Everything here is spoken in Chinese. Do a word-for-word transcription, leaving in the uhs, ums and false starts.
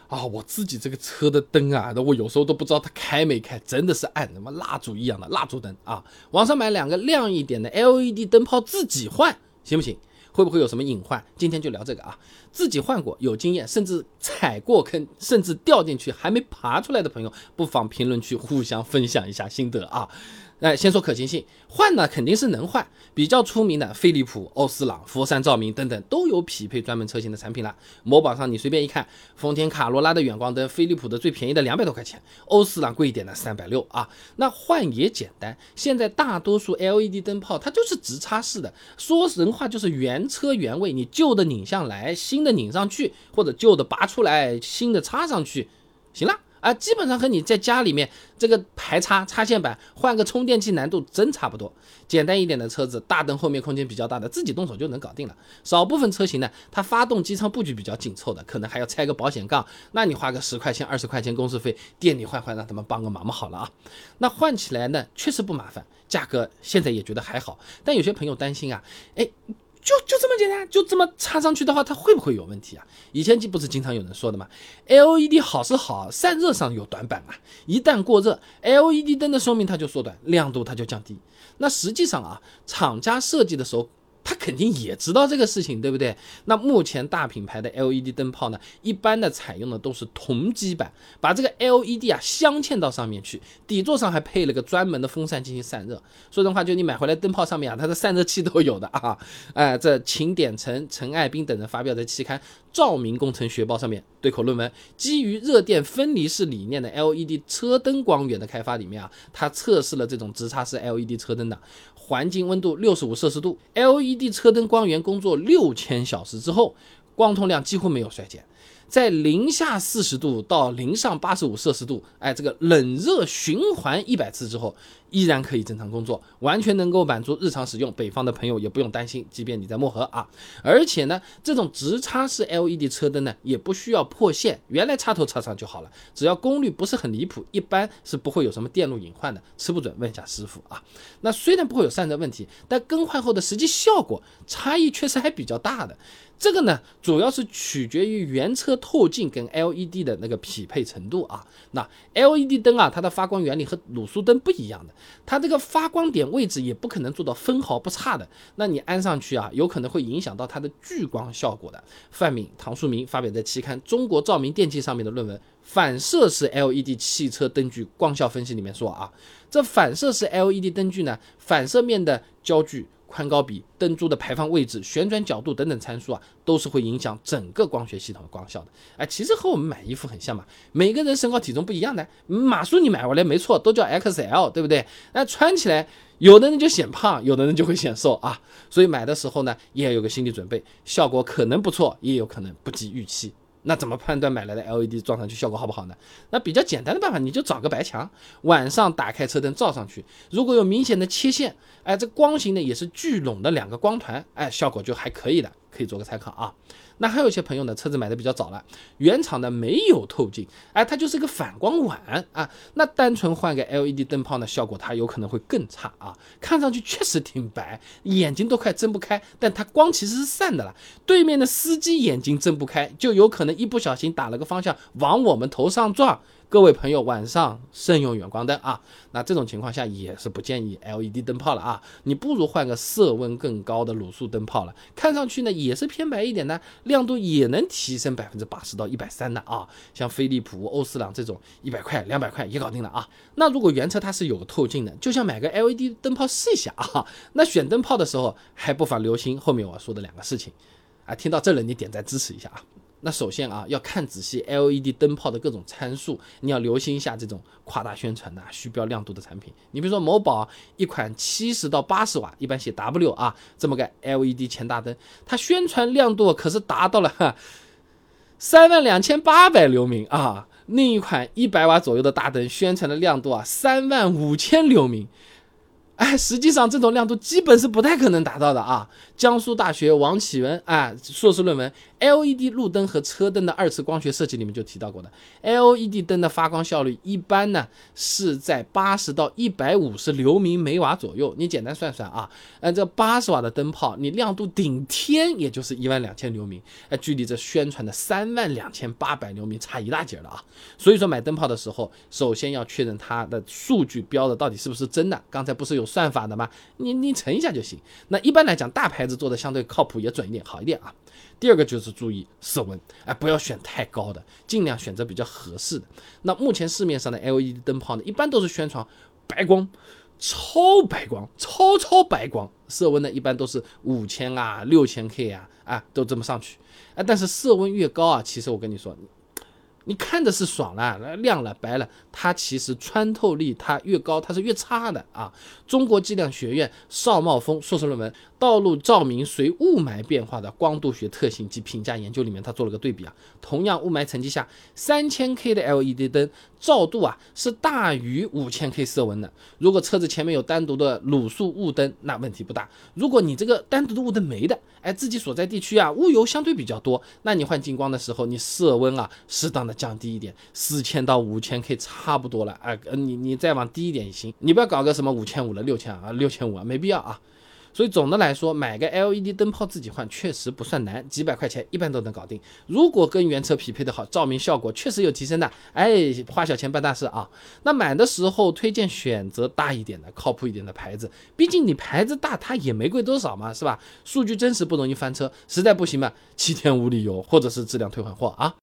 啊，我自己这个车的灯啊，我有时候都不知道它开没开，真的是暗什么蜡烛一样的蜡烛灯啊。网上买两个亮一点的 L E D 灯泡自己换行不行？会不会有什么隐患？今天就聊这个啊。自己换过有经验，甚至踩过坑，甚至掉进去还没爬出来的朋友，不妨评论区互相分享一下心得啊。哎，先说可行性，换呢肯定是能换，比较出名的飞利浦、欧司朗、佛山照明等等都有匹配专门车型的产品了。某宝上你随便一看，丰田卡罗拉的远光灯，飞利浦的最便宜的两百多块钱，欧司朗贵一点的三百六啊。那换也简单，现在大多数 L E D 灯泡它就是直插式的，说人话就是原车原位，你旧的拧上来，新的拧上去，或者旧的拔出来，新的插上去，行了。啊，基本上和你在家里面这个排插插线板换个充电器难度真差不多。简单一点的车子，大灯后面空间比较大的，自己动手就能搞定了。少部分车型呢，它发动机舱布局比较紧凑的，可能还要拆个保险杠，那你花个十块钱二十块钱工时费，店里换换让他们帮个忙嘛好了啊。那换起来呢确实不麻烦，价格现在也觉得还好，但有些朋友担心啊，哎。就就这么简单，就这么插上去的话，它会不会有问题啊？以前不是经常有人说的吗 ？L E D 好是好，散热上有短板啊。一旦过热 ，L E D 灯的寿命它就缩短，亮度它就降低。那实际上啊，厂家设计的时候，他肯定也知道这个事情，对不对？那目前大品牌的 L E D 灯泡呢，一般的采用的都是铜基板，把这个 L E D 啊镶嵌到上面去，底座上还配了个专门的风扇进行散热。说真话，就你买回来灯泡上面啊，它的散热器都有的啊。哎、呃，这秦典成、陈爱斌等人发表在期刊《照明工程学报》上面对口论文，基于热电分离式理念的 L E D 车灯光源的开发里面啊，它测试了这种直插式 L E D 车灯的。环境温度六十五摄氏度 ，L E D 车灯光源工作六千小时之后，光通量几乎没有衰减。在零下四十度到零上八十五摄氏度，哎，这个冷热循环一百次之后，依然可以正常工作，完全能够满足日常使用。北方的朋友也不用担心，即便你在漠河啊。而且呢，这种直插式 L E D 车灯呢，也不需要破线，原来插头插上就好了，只要功率不是很离谱，一般是不会有什么电路隐患的。吃不准问一下师傅啊。那虽然不会有散热问题，但更换后的实际效果差异确实还比较大的。这个呢，主要是取决于原车透镜跟 L E D 的那个匹配程度啊。那 L E D 灯啊，它的发光原理和卤素灯不一样的，它这个发光点位置也不可能做到分毫不差的。那你安上去啊，有可能会影响到它的聚光效果的。范敏、唐树明发表在期刊《中国照明电器》上面的论文《反射式 L E D 汽车灯具光效分析》里面说啊，这反射式 L E D 灯具呢，反射面的焦距、宽高比、灯珠的排放位置、旋转角度等等参数啊，都是会影响整个光学系统的光效的。哎，其实和我们买衣服很像嘛，每个人身高体重不一样的，码数你买回来没错，都叫 X L， 对不对？那穿起来，有的人就显胖，有的人就会显瘦啊。所以买的时候呢，也要有个心理准备，效果可能不错，也有可能不及预期。那怎么判断买来的 L E D 装上去效果好不好呢？那比较简单的办法，你就找个白墙，晚上打开车灯照上去，如果有明显的切线，哎，这光型呢也是聚拢的两个光团，哎，效果就还可以的，可以做个参考啊。那还有一些朋友呢，车子买的比较早了，原厂的没有透镜，哎，它就是个反光碗啊。那单纯换个 L E D 灯泡呢，效果它有可能会更差啊。看上去确实挺白，眼睛都快睁不开，但它光其实是散的了。对面的司机眼睛睁不开，就有可能一不小心打了个方向往我们头上撞。各位朋友，晚上慎用远光灯啊！那这种情况下也是不建议 L E D 灯泡了啊，你不如换个色温更高的卤素灯泡了，看上去呢也是偏白一点的，亮度也能提升百分之八十到一百三的啊。像飞利浦、欧司朗这种一百块、两百块也搞定了啊。那如果原车它是有个透镜的，就像买个 L E D 灯泡试一下啊。那选灯泡的时候还不妨留心后面我说的两个事情啊。听到这里你点赞支持一下啊。那首先啊，要看仔细 L E D 灯泡的各种参数，你要留心一下这种夸大宣传的、啊、虚标亮度的产品。你比如说某宝一款七十到八十瓦，一般写 W 啊，这么个 L E D 前大灯，它宣传亮度可是达到了三万两千八百流明啊。另一款一百瓦左右的大灯，宣传的亮度啊三万五千流明。哎，实际上这种亮度基本是不太可能达到的啊！江苏大学王启文啊硕士论文 L E D 路灯和车灯的二次光学设计里面就提到过的 ，L E D 灯的发光效率一般呢是在八十到一百五十流明每瓦左右。你简单算算啊，按这八十瓦的灯泡，你亮度顶天也就是一万两千流明，哎，距离这宣传的三万两千八百流明差一大截了啊。所以说买灯泡的时候，首先要确认它的数据标的到底是不是真的。刚才不是有算法的吗？你你乘一下就行。那一般来讲，大牌子做的相对靠谱，也准一点，好一点啊。第二个就是注意色温，哎，不要选太高的，尽量选择比较合适的。那目前市面上的 L E D 灯泡呢，一般都是宣传白光、超白光、超超白光，色温呢一般都是五千啊、六千 K 啊，啊，都这么上去。啊，但是色温越高啊，其实我跟你说，你看着是爽了、亮了、白了，它其实穿透力它越高，它是越差的啊。中国计量学院邵茂峰硕士论文《道路照明随雾霾变化的光度学特性及评价研究》里面，他做了个对比啊。同样雾霾层级下，三千 K 的 L E D 灯照度啊是大于五千 K 色温的。如果车子前面有单独的卤素雾灯，那问题不大。如果你这个单独的雾灯没的，哎，自己所在地区啊雾油相对比较多，那你换近光的时候，你色温啊适当的降低一点，四千到五千 K 差不多了啊、呃，你你再往低一点也行，你不要搞个什么五千五了、六千啊、六千五啊，没必要啊。所以总的来说，买个 L E D 灯泡自己换确实不算难，几百块钱一般都能搞定。如果跟原车匹配的好，照明效果确实有提升的，哎，花小钱办大事啊。那买的时候推荐选择大一点的、靠谱一点的牌子，毕竟你牌子大，它也没贵多少嘛，是吧？数据真实不容易翻车，实在不行嘛，七天无理由，或者是质量退换货啊。